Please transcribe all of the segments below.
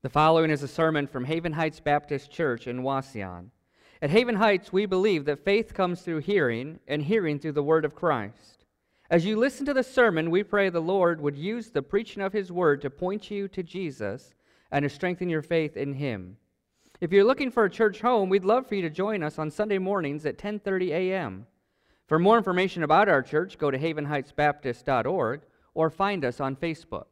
The following is a sermon from Haven Heights Baptist Church in Wauseon. At Haven Heights, we believe that faith comes through hearing, and hearing through the word of Christ. As you listen to the sermon, we pray the Lord would use the preaching of his word to point you to Jesus and to strengthen your faith in him. If you're looking for a church home, we'd love for you to join us on Sunday mornings at 10:30 a.m. For more information about our church, go to havenheightsbaptist.org or find us on Facebook.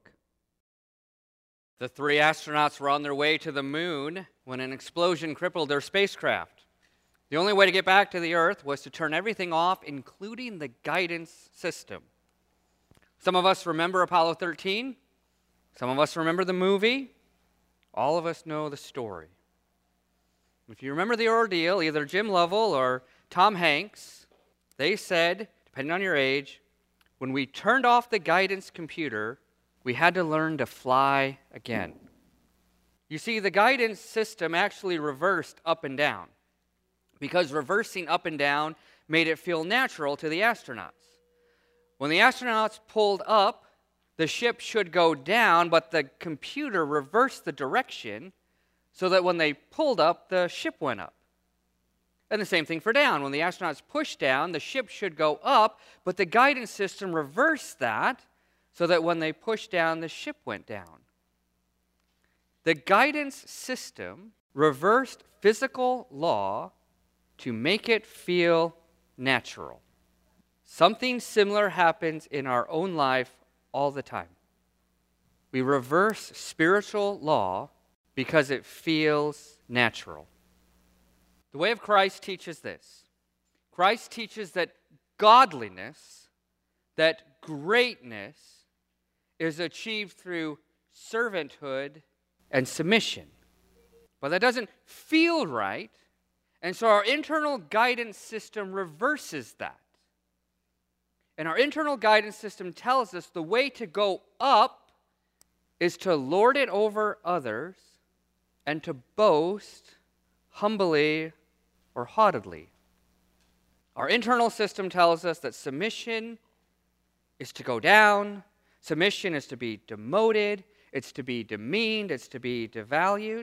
The three astronauts were on their way to the moon when an explosion crippled their spacecraft. The only way to get back to the Earth was to turn everything off, including the guidance system. Some of us remember Apollo 13. Some of us remember the movie. All of us know the story. If you remember the ordeal, either Jim Lovell or Tom Hanks, they said, depending on your age, when we turned off the guidance computer, we had to learn to fly again. You see, the guidance system actually reversed up and down, because reversing up and down made it feel natural to the astronauts. When the astronauts pulled up, the ship should go down, but the computer reversed the direction so that when they pulled up, the ship went up. And the same thing for down. When the astronauts pushed down, the ship should go up, but the guidance system reversed that so that when they pushed down, the ship went down. The guidance system reversed physical law to make it feel natural. Something similar happens in our own life all the time. We reverse spiritual law because it feels natural. The way of Christ teaches this. Christ teaches that godliness, that greatness, is achieved through servanthood and submission. But that doesn't feel right, and so our internal guidance system reverses that. And our internal guidance system tells us the way to go up is to lord it over others and to boast humbly or haughtily. Our internal system tells us that submission is to go down, submission is to be demoted, it's to be demeaned, it's to be devalued.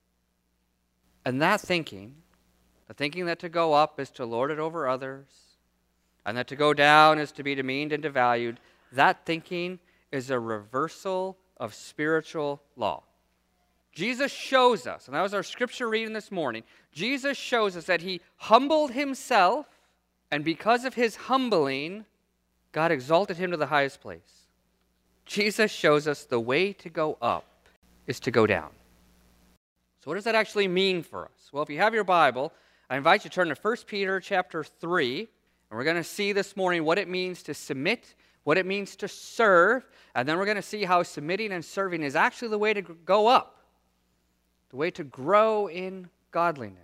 And that thinking, the thinking that to go up is to lord it over others, and that to go down is to be demeaned and devalued, that thinking is a reversal of spiritual law. Jesus shows us, and that was our scripture reading this morning, Jesus shows us that he humbled himself, and because of his humbling, God exalted him to the highest place. Jesus shows us the way to go up is to go down. So what does that actually mean for us? Well, if you have your Bible, I invite you to turn to 1 Peter chapter 3, and we're going to see this morning what it means to submit, what it means to serve, and then we're going to see how submitting and serving is actually the way to go up, the way to grow in godliness.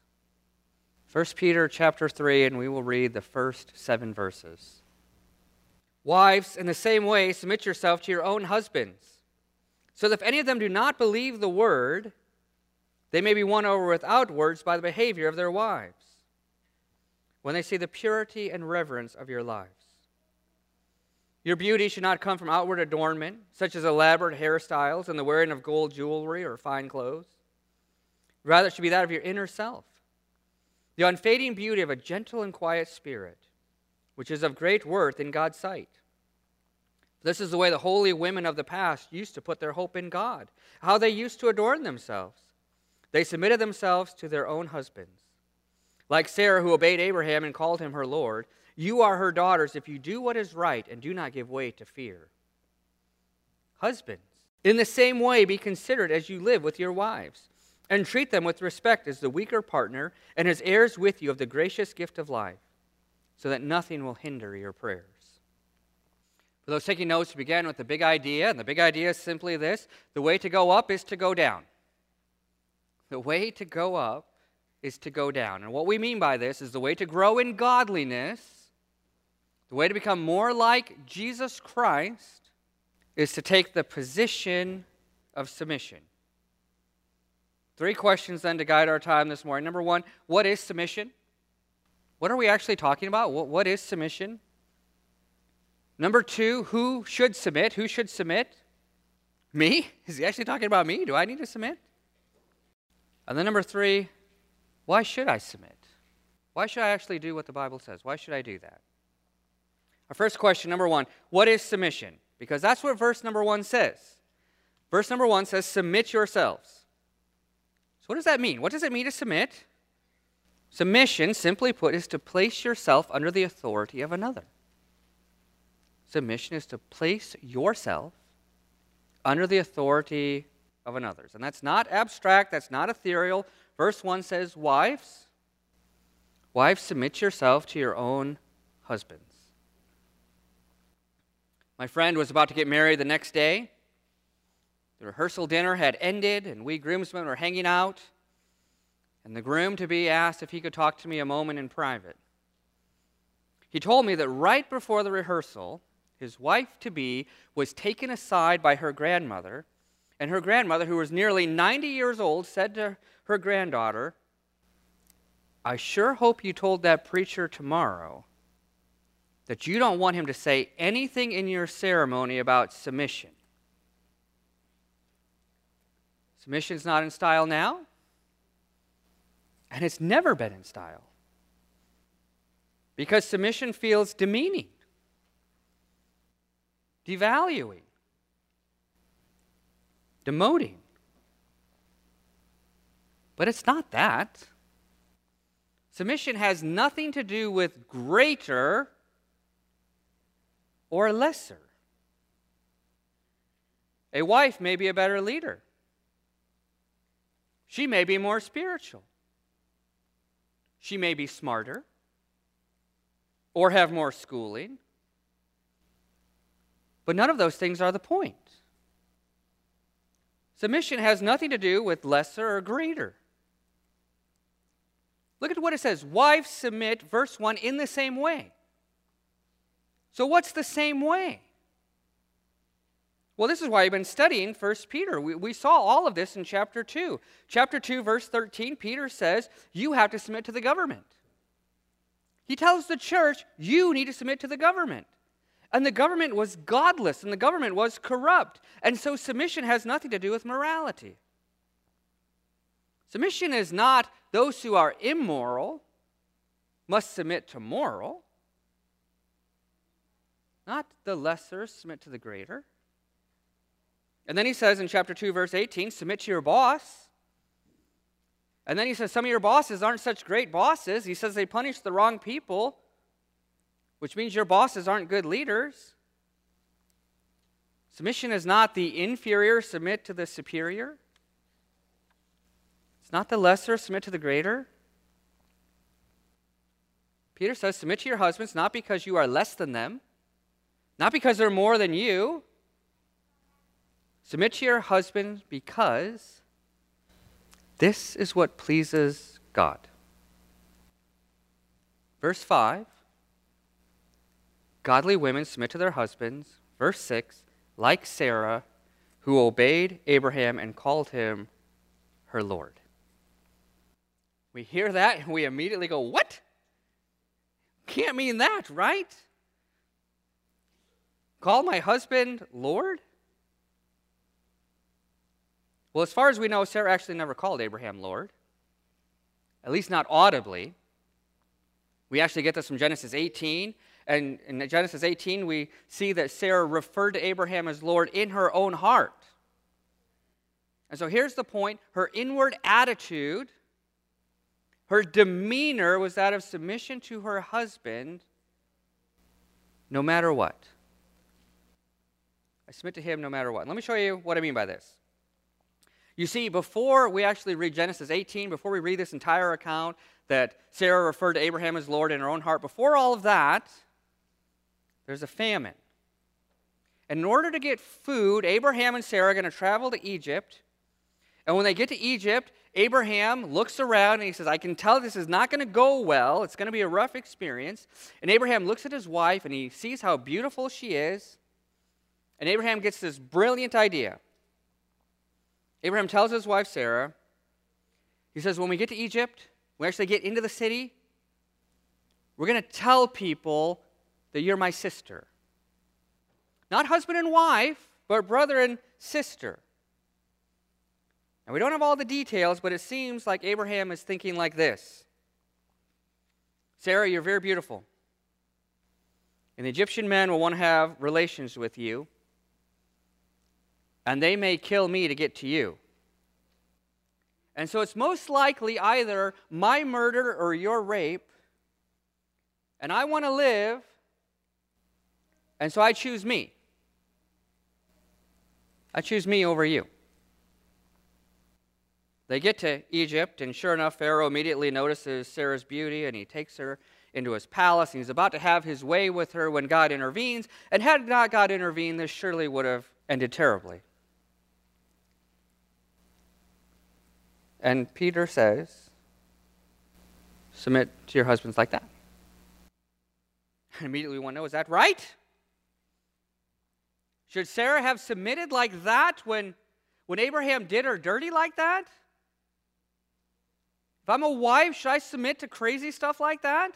1 Peter chapter 3, and we will read the first 7 verses. Wives, in the same way, submit yourself to your own husbands, so that if any of them do not believe the word, they may be won over without words by the behavior of their wives, when they see the purity and reverence of your lives. Your beauty should not come from outward adornment, such as elaborate hairstyles and the wearing of gold jewelry or fine clothes. Rather, it should be that of your inner self, the unfading beauty of a gentle and quiet spirit, which is of great worth in God's sight. This is the way the holy women of the past used to put their hope in God, how they used to adorn themselves. They submitted themselves to their own husbands. Like Sarah, who obeyed Abraham and called him her Lord, you are her daughters if you do what is right and do not give way to fear. Husbands, in the same way be considerate as you live with your wives, and treat them with respect as the weaker partner and as heirs with you of the gracious gift of life, so that nothing will hinder your prayers. For those taking notes, we began with the big idea, and the big idea is simply this: the way to go up is to go down. The way to go up is to go down. And what we mean by this is the way to grow in godliness, the way to become more like Jesus Christ, is to take the position of submission. 3 questions then to guide our time this morning. Number 1, what is submission? What are we actually talking about? What is submission? Number 2, who should submit? Who should submit? Me? Is he actually talking about me? Do I need to submit? And then number 3, why should I submit? Why should I actually do what the Bible says? Why should I do that? Our first question, number 1, what is submission? Because that's what verse number 1 says. Verse number 1 says, submit yourselves. So what does that mean? What does it mean to submit? Submission, simply put, is to place yourself under the authority of another. Submission is to place yourself under the authority of another. And that's not abstract, that's not ethereal. Verse 1 says, wives, submit yourself to your own husbands. My friend was about to get married the next day. The rehearsal dinner had ended, and we groomsmen were hanging out. And the groom-to-be asked if he could talk to me a moment in private. He told me that right before the rehearsal, his wife-to-be was taken aside by her grandmother, and her grandmother, who was nearly 90 years old, said to her granddaughter, I sure hope you told that preacher tomorrow that you don't want him to say anything in your ceremony about submission. Submission's not in style now, and it's never been in style. Because submission feels demeaning, devaluing, demoting. But it's not that. Submission has nothing to do with greater or lesser. A wife may be a better leader. She may be more spiritual. She may be smarter or have more schooling. But none of those things are the point. Submission has nothing to do with lesser or greater. Look at what it says. Wives submit, verse 1, in the same way. So what's the same way? Well, this is why I've been studying 1 Peter. We saw all of this in chapter 2. Chapter 2, verse 13, Peter says, you have to submit to the government. He tells the church, you need to submit to the government. And the government was godless, and the government was corrupt. And so submission has nothing to do with morality. Submission is not those who are immoral must submit to moral. Not the lesser submit to the greater. And then he says in chapter 2, verse 18, submit to your boss. And then he says some of your bosses aren't such great bosses. He says they punish the wrong people, which means your bosses aren't good leaders. Submission is not the inferior submit to the superior. It's not the lesser submit to the greater. Peter says submit to your husbands not because you are less than them, not because they're more than you. Submit to your husband because this is what pleases God. Verse 5, godly women submit to their husbands. Verse 6, like Sarah, who obeyed Abraham and called him her Lord. We hear that and we immediately go, what? Can't mean that, right? Call my husband Lord? Well, as far as we know, Sarah actually never called Abraham Lord, at least not audibly. We actually get this from Genesis 18, and in Genesis 18 we see that Sarah referred to Abraham as Lord in her own heart. And so here's the point. Her inward attitude, her demeanor was that of submission to her husband no matter what. I submit to him no matter what. Let me show you what I mean by this. You see, before we actually read Genesis 18, before we read this entire account that Sarah referred to Abraham as Lord in her own heart, before all of that, there's a famine. And in order to get food, Abraham and Sarah are going to travel to Egypt. And when they get to Egypt, Abraham looks around and he says, I can tell this is not going to go well. It's going to be a rough experience. And Abraham looks at his wife and he sees how beautiful she is. And Abraham gets this brilliant idea. Abraham tells his wife Sarah, he says, when we get to Egypt, we actually get into the city, we're going to tell people that you're my sister. Not husband and wife, but brother and sister. And we don't have all the details, but it seems like Abraham is thinking like this. Sarah, you're very beautiful. And the Egyptian men will want to have relations with you, and they may kill me to get to you. And so it's most likely either my murder or your rape, and I want to live, and so I choose me. I choose me over you. They get to Egypt, and sure enough, Pharaoh immediately notices Sarah's beauty, and he takes her into his palace, and he's about to have his way with her when God intervenes. And had not God intervened, this surely would have ended terribly. And Peter says, submit to your husbands like that. And immediately we want to know, is that right? Should Sarah have submitted like that when Abraham did her dirty like that? If I'm a wife, should I submit to crazy stuff like that?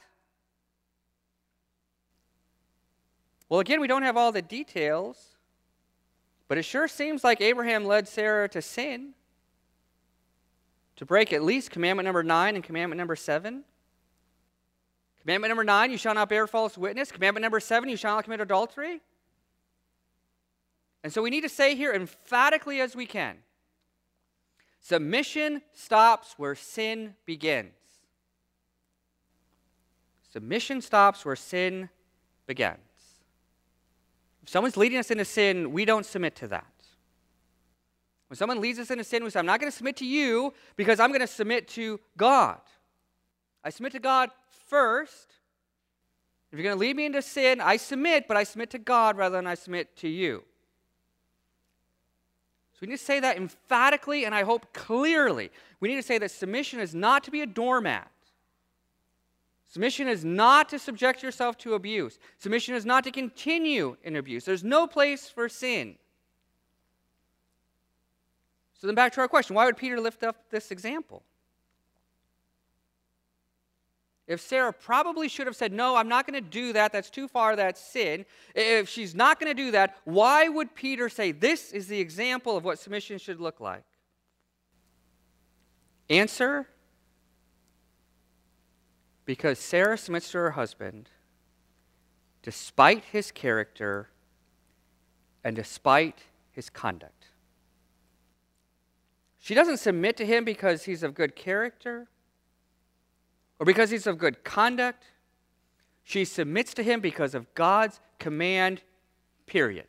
Well, again, we don't have all the details, but it sure seems like Abraham led Sarah to sin, to break at least commandment number 9 and commandment number 7. Commandment number 9, you shall not bear false witness. Commandment number 7, you shall not commit adultery. And so we need to say here emphatically as we can, submission stops where sin begins. Submission stops where sin begins. If someone's leading us into sin, we don't submit to that. When someone leads us into sin, we say, I'm not going to submit to you because I'm going to submit to God. I submit to God first. If you're going to lead me into sin, I submit, but I submit to God rather than I submit to you. So we need to say that emphatically and I hope clearly. We need to say that submission is not to be a doormat. Submission is not to subject yourself to abuse. Submission is not to continue in abuse. There's no place for sin. So then back to our question, why would Peter lift up this example? If Sarah probably should have said, no, I'm not going to do that, that's too far, that's sin. If she's not going to do that, why would Peter say this is the example of what submission should look like? Answer, because Sarah submits to her husband despite his character and despite his conduct. She doesn't submit to him because he's of good character or because he's of good conduct. She submits to him because of God's command, period.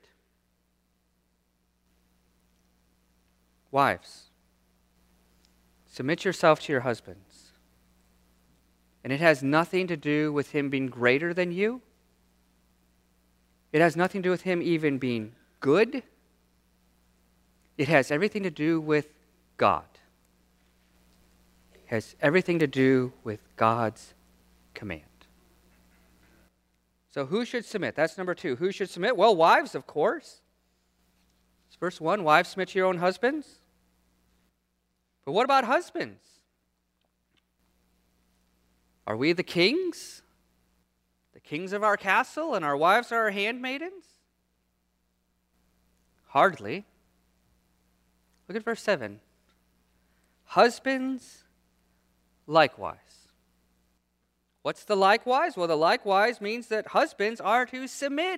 Wives, submit yourself to your husbands. And it has nothing to do with him being greater than you. It has nothing to do with him even being good. It has everything to do with God. It has everything to do with God's command. So who should submit? That's number 2. Who should submit? Well, wives, of course. It's verse 1, wives, submit to your own husbands. But what about husbands? Are we the kings? The kings of our castle, and our wives are our handmaidens? Hardly. Look at verse 7. Husbands, likewise. What's the likewise? Well, the likewise means that husbands are to submit.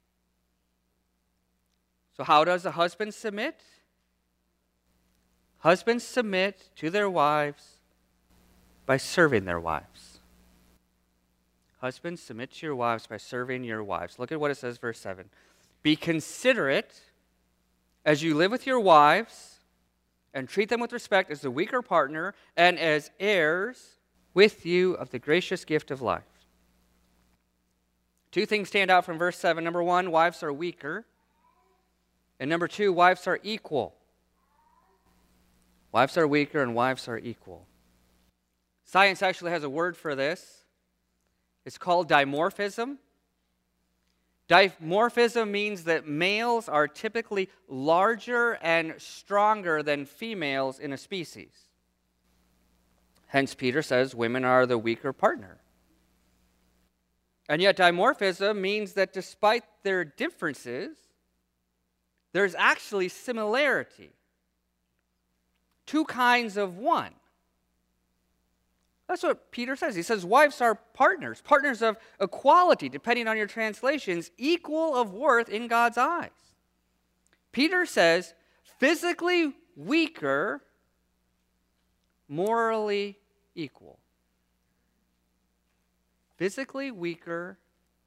So how does a husband submit? Husbands submit to their wives by serving their wives. Husbands, submit to your wives by serving your wives. Look at what it says, verse 7. Be considerate as you live with your wives and treat them with respect as the weaker partner and as heirs with you of the gracious gift of life. 2 things stand out from verse 7. Number 1, wives are weaker. And number 2, wives are equal. Wives are weaker and wives are equal. Science actually has a word for this. It's called dimorphism. Dimorphism means that males are typically larger and stronger than females in a species. Hence, Peter says women are the weaker partner. And yet, dimorphism means that despite their differences, there's actually similarity. Two kinds of one. That's what Peter says. He says wives are partners, partners of equality, depending on your translations, equal of worth in God's eyes. Peter says physically weaker, morally equal. Physically weaker,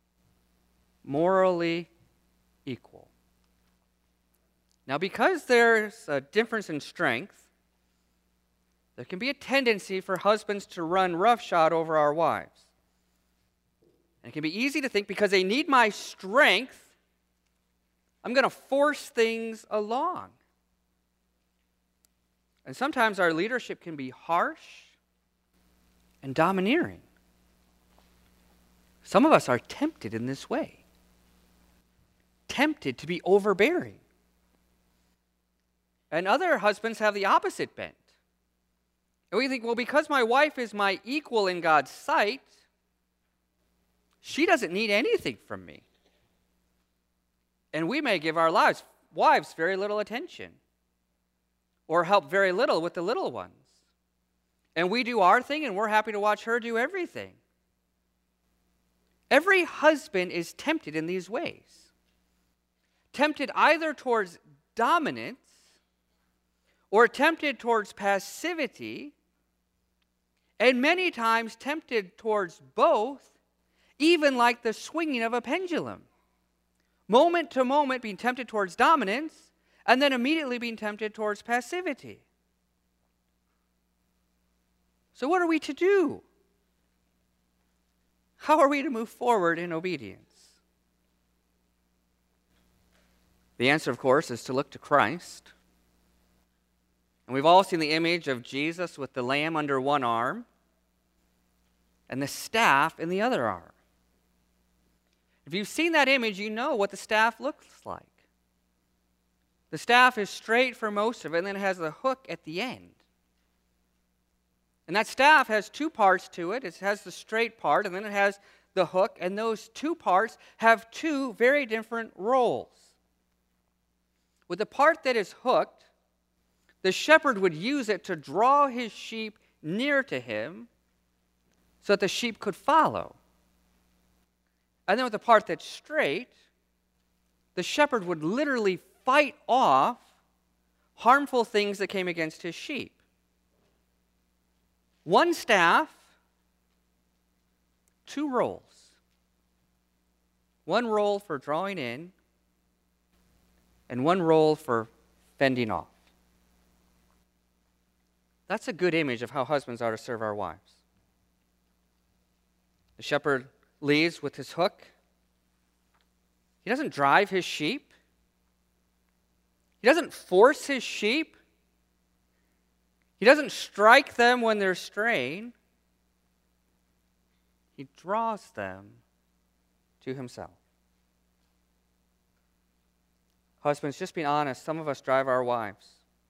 morally equal. Now, because there's a difference in strength, there can be a tendency for husbands to run roughshod over our wives. And it can be easy to think, because they need my strength, I'm going to force things along. And sometimes our leadership can be harsh and domineering. Some of us are tempted in this way. Tempted to be overbearing. And other husbands have the opposite bent. And we think, well, because my wife is my equal in God's sight, she doesn't need anything from me. And we may give our wives very little attention, or help very little with the little ones. And we do our thing, and we're happy to watch her do everything. Every husband is tempted in these ways. Tempted either towards dominance, or tempted towards passivity, and many times tempted towards both, even like the swinging of a pendulum. Moment to moment being tempted towards dominance, and then immediately being tempted towards passivity. So what are we to do? How are we to move forward in obedience? The answer, of course, is to look to Christ. And we've all seen the image of Jesus with the lamb under one arm and the staff in the other arm. If you've seen that image, you know what the staff looks like. The staff is straight for most of it, and then it has a hook at the end. And that staff has two parts to it. It has the straight part, and then it has the hook, and those two parts have two very different roles. With the part that is hooked, the shepherd would use it to draw his sheep near to him so that the sheep could follow. And then with the part that's straight, the shepherd would literally fight off harmful things that came against his sheep. One staff, two roles. One role for drawing in, and one role for fending off. That's a good image of how husbands are to serve our wives. The shepherd leads with his hook. He doesn't drive his sheep. He doesn't force his sheep. He doesn't strike them when they're straying. He draws them to himself. Husbands, just being honest, some of us drive our wives.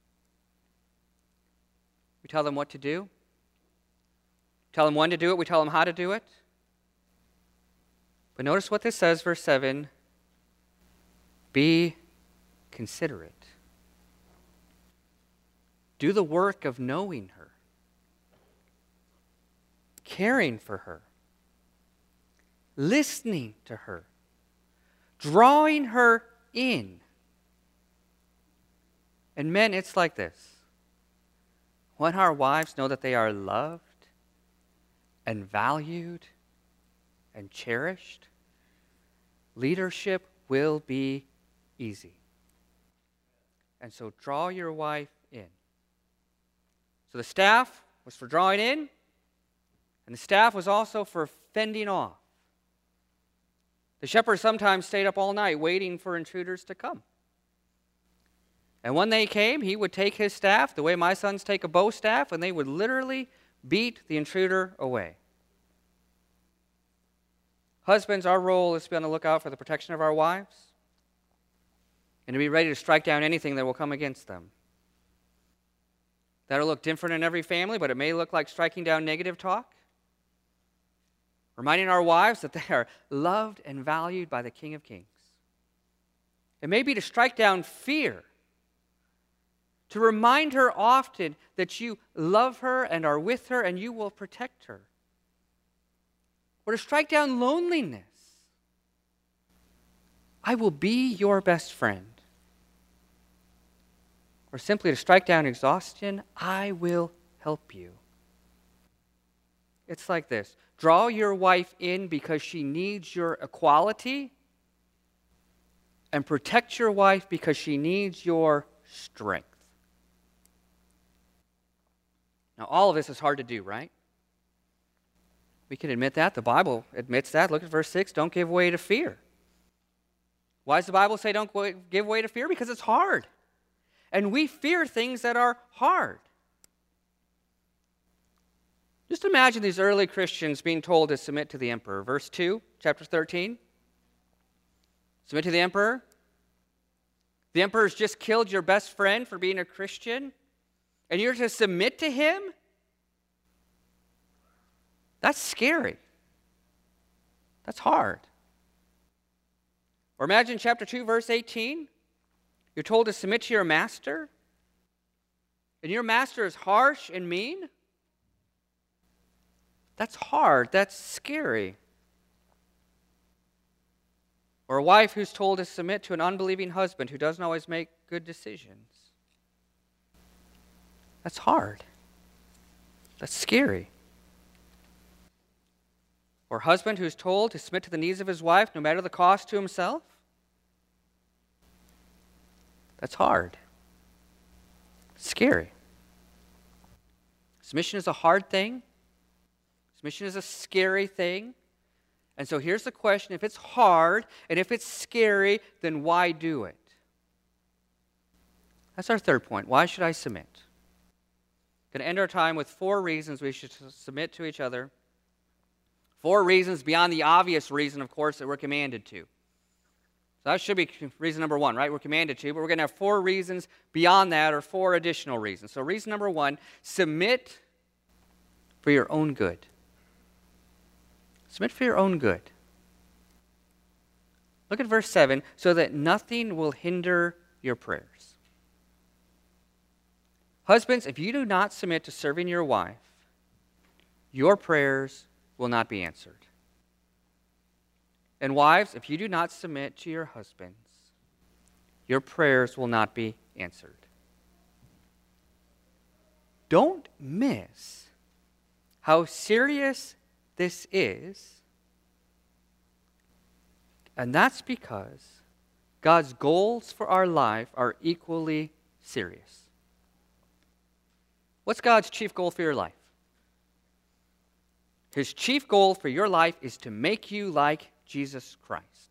We tell them what to do. We tell them when to do it. We tell them how to do it. But notice what this says, verse 7. Be considerate. Do the work of knowing her, caring for her, listening to her, drawing her in. And men, it's like this. When our wives know that they are loved and valued and cherished, leadership will be easy. And so draw your wife in. So the staff was for drawing in, and the staff was also for fending off. The shepherd sometimes stayed up all night waiting for intruders to come. And when they came, he would take his staff, the way my sons take a bow staff, and they would literally beat the intruder away. Husbands, our role is to be on the lookout for the protection of our wives and to be ready to strike down anything that will come against them. That'll look different in every family, but it may look like striking down negative talk. Reminding our wives that they are loved and valued by the King of Kings. It may be to strike down fear, to remind her often that you love her and are with her and you will protect her. Or to strike down loneliness. I will be your best friend. Or simply to strike down exhaustion. I will help you. It's like this. Draw your wife in because she needs your equality, and protect your wife because she needs your strength. Now, all of this is hard to do, right? We can admit that. The Bible admits that. Look at verse 6. Don't give way to fear. Why does the Bible say don't give way to fear? Because it's hard. And we fear things that are hard. Just imagine these early Christians being told to submit to the emperor. Verse 2, chapter 13. Submit to the emperor. The emperor's just killed your best friend for being a Christian, and you're to submit to him? That's scary. That's hard. Or imagine chapter 2, verse 18. You're told to submit to your master, and your master is harsh and mean? That's hard. That's scary. Or a wife who's told to submit to an unbelieving husband who doesn't always make good decisions. That's hard. That's scary. Or a husband who's told to submit to the needs of his wife no matter the cost to himself. That's hard. Scary. Submission is a hard thing. Submission is a scary thing. And so here's the question. If it's hard and if it's scary, then why do it? That's our third point. Why should I submit? Going to end our time with 4 reasons we should submit to each other. 4 reasons beyond the obvious reason, of course, that we're commanded to. So that should be reason number 1, right? We're commanded to, but we're going to have 4 reasons beyond that, or 4 additional reasons. So reason number 1, submit for your own good. Submit for your own good. Look at verse 7, so that nothing will hinder your prayers. Husbands, if you do not submit to serving your wife, your prayers will not be answered. And wives, if you do not submit to your husbands, your prayers will not be answered. Don't miss how serious this is, and that's because God's goals for our life are equally serious. What's God's chief goal for your life? His chief goal for your life is to make you like Jesus Christ.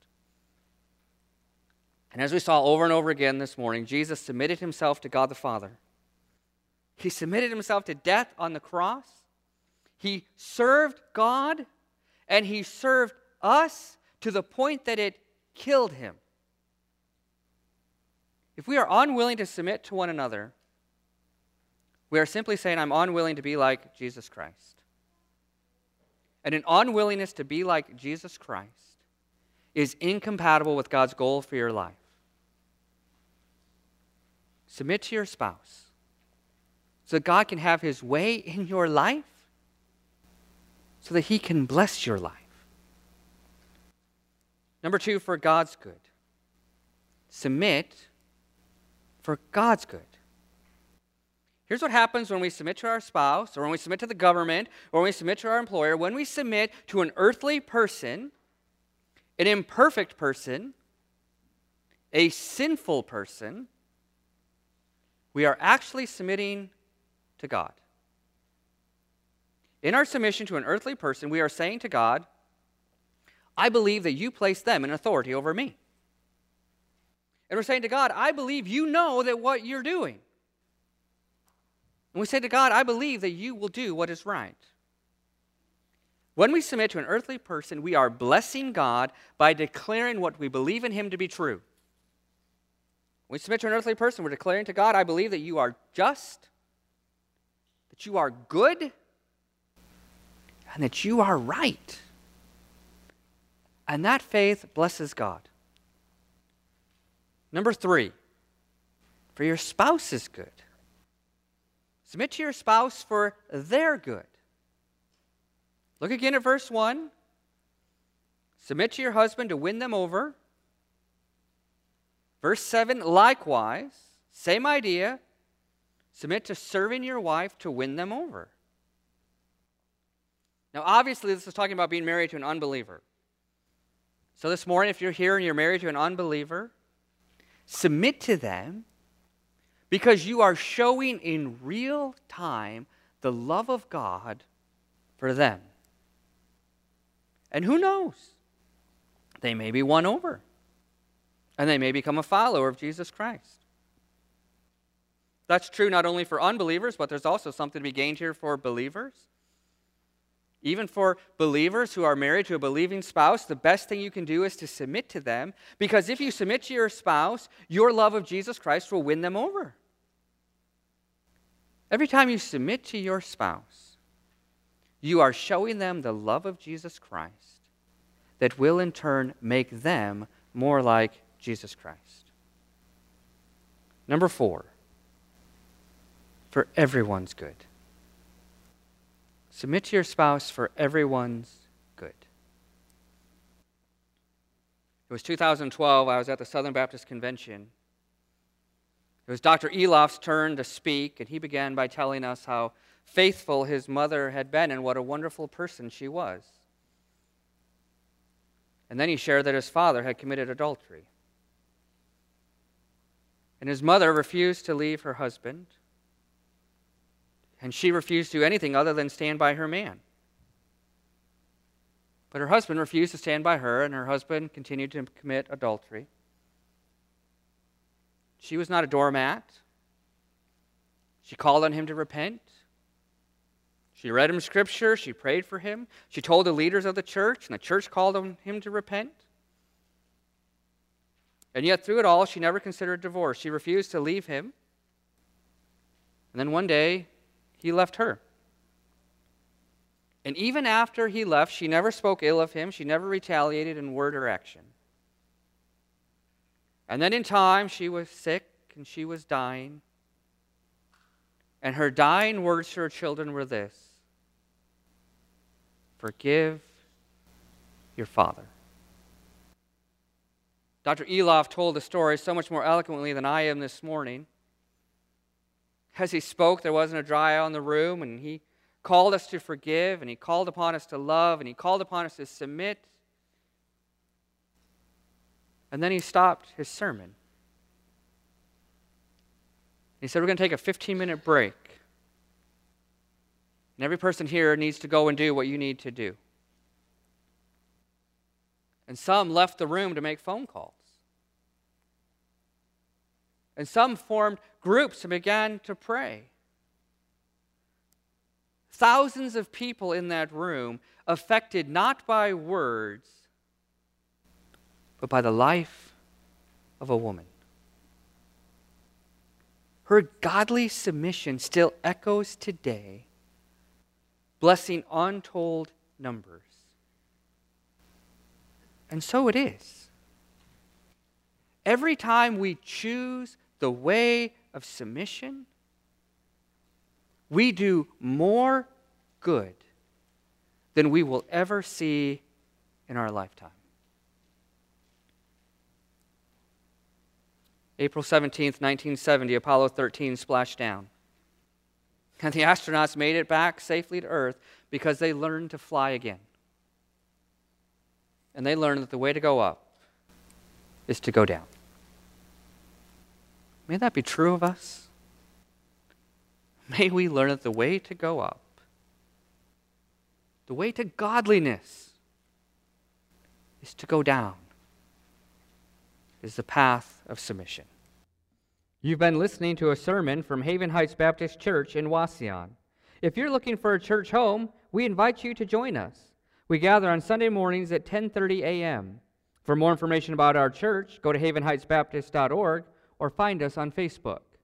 And as we saw over and over again this morning, Jesus submitted himself to God the Father. He submitted himself to death on the cross. He served God, and he served us to the point that it killed him. If we are unwilling to submit to one another, we are simply saying, I'm unwilling to be like Jesus Christ. And an unwillingness to be like Jesus Christ is incompatible with God's goal for your life. Submit to your spouse so that God can have his way in your life, so that he can bless your life. Number 2, for God's good. Submit for God's good. Here's what happens when we submit to our spouse, or when we submit to the government, or when we submit to our employer. When we submit to an earthly person, an imperfect person, a sinful person, we are actually submitting to God. In our submission to an earthly person, we are saying to God, I believe that you place them in authority over me. And we're saying to God, I believe you know that what you're doing. And we say to God, I believe that you will do what is right. When we submit to an earthly person, we are blessing God by declaring what we believe in him to be true. When we submit to an earthly person, we're declaring to God, I believe that you are just, that you are good, and that you are right. And that faith blesses God. Number 3, for your spouse's good. Submit to your spouse for their good. Look again at verse 1. Submit to your husband to win them over. Verse 7, likewise, same idea. Submit to serving your wife to win them over. Now, obviously, this is talking about being married to an unbeliever. So this morning, if you're here and you're married to an unbeliever, submit to them because you are showing in real time the love of God for them. And who knows? They may be won over, and they may become a follower of Jesus Christ. That's true not only for unbelievers, but there's also something to be gained here for believers. Even for believers who are married to a believing spouse, the best thing you can do is to submit to them, because if you submit to your spouse, your love of Jesus Christ will win them over. Every time you submit to your spouse, you are showing them the love of Jesus Christ that will in turn make them more like Jesus Christ. Number 4, for everyone's good. Submit to your spouse for everyone's good. It was 2012. I was at the Southern Baptist Convention. It was Dr. Elof's turn to speak, and he began by telling us how faithful his mother had been and what a wonderful person she was. And then he shared that his father had committed adultery. And his mother refused to leave her husband, and she refused to do anything other than stand by her man. But her husband refused to stand by her, and her husband continued to commit adultery. She was not a doormat. She called on him to repent. She read him scripture. She prayed for him. She told the leaders of the church, and the church called on him to repent. And yet through it all, she never considered divorce. She refused to leave him. And then one day, he left her. And even after he left, she never spoke ill of him. She never retaliated in word or action. And then in time, she was sick and she was dying. And her dying words to her children were this: forgive your father. Dr. Elof told the story so much more eloquently than I am this morning. As he spoke, there wasn't a dry eye in the room, and he called us to forgive, and he called upon us to love, and he called upon us to submit. And then he stopped his sermon. He said, we're going to take a 15-minute break. And every person here needs to go and do what you need to do. And some left the room to make phone calls. And some formed groups and began to pray. Thousands of people in that room, affected not by words, but by the life of a woman. Her godly submission still echoes today, blessing untold numbers. And so it is. Every time we choose the way of submission, we do more good than we will ever see in our lifetime. April 17th, 1970, Apollo 13 splashed down. And the astronauts made it back safely to Earth because they learned to fly again. And they learned that the way to go up is to go down. May that be true of us. May we learn that the way to go up, the way to godliness, is to go down, is the path of submission. You've been listening to a sermon from Haven Heights Baptist Church in Wauseon. If you're looking for a church home, we invite you to join us. We gather on Sunday mornings at 10:30 a.m. For more information about our church, go to havenheightsbaptist.org or find us on Facebook.